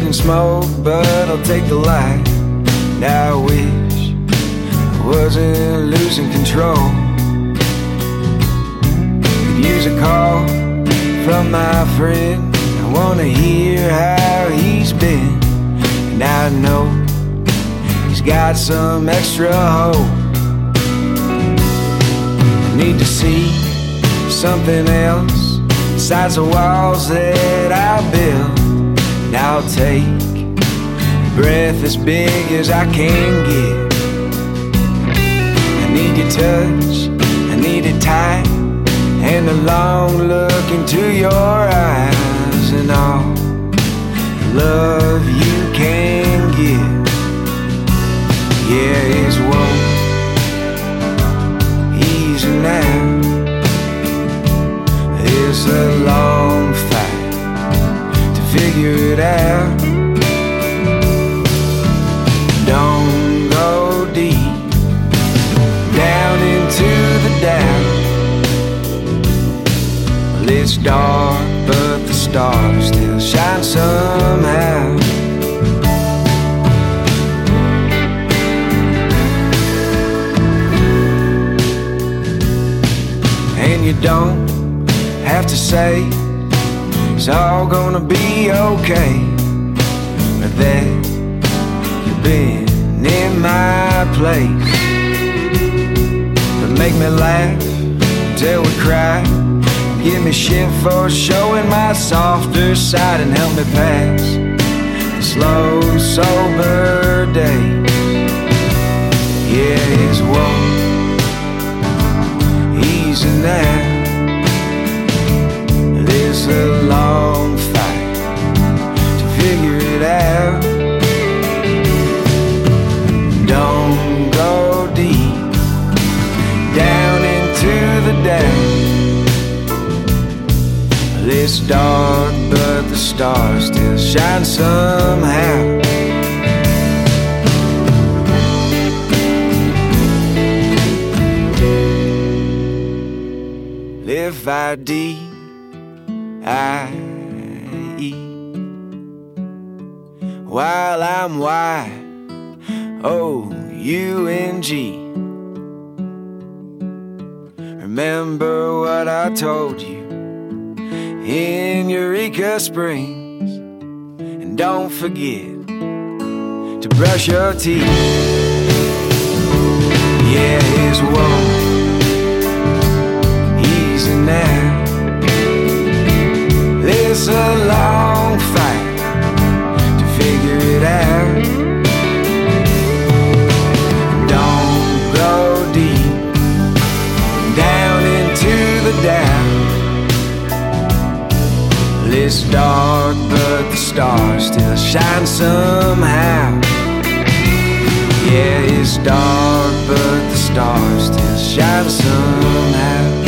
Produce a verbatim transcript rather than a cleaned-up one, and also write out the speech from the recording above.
dirt and smoke, but I'll take the light. And I wish I wasn't losing control. Could use a call from my friend. I wanna hear how he's been, and I know he's got some extra hope. I need to see something else besides the walls that I built, and I'll take a breath as big as I can get. I need your touch, I need it tight, and a long look into your eyes, and all the love you can give. Yeah, it's won't easy now. It's a long fight to figure it out. Don't go deep down into the doubt. Well, it's dark, but the stars still shine somehow. And you don't have to say it's all gonna be okay, or that you've been in my place. But make me laugh until we cry, give me shit for showing my softer side, and help me pass the slow, sober days. Yeah, it's won't easy now. It's a long fight to figure it out. Don't go deep down into the doubt. It's dark, but the stars still shine somehow. Live I D I E while I'm Y O U N G. Remember what I told you in Eureka Springs, and don't forget to brush your teeth. Yeah, it's won't easy now. It's a long fight to figure it out. Don't go deep down into the doubt. It's dark, but the stars still shine somehow. Yeah, it's dark, but the stars still shine somehow.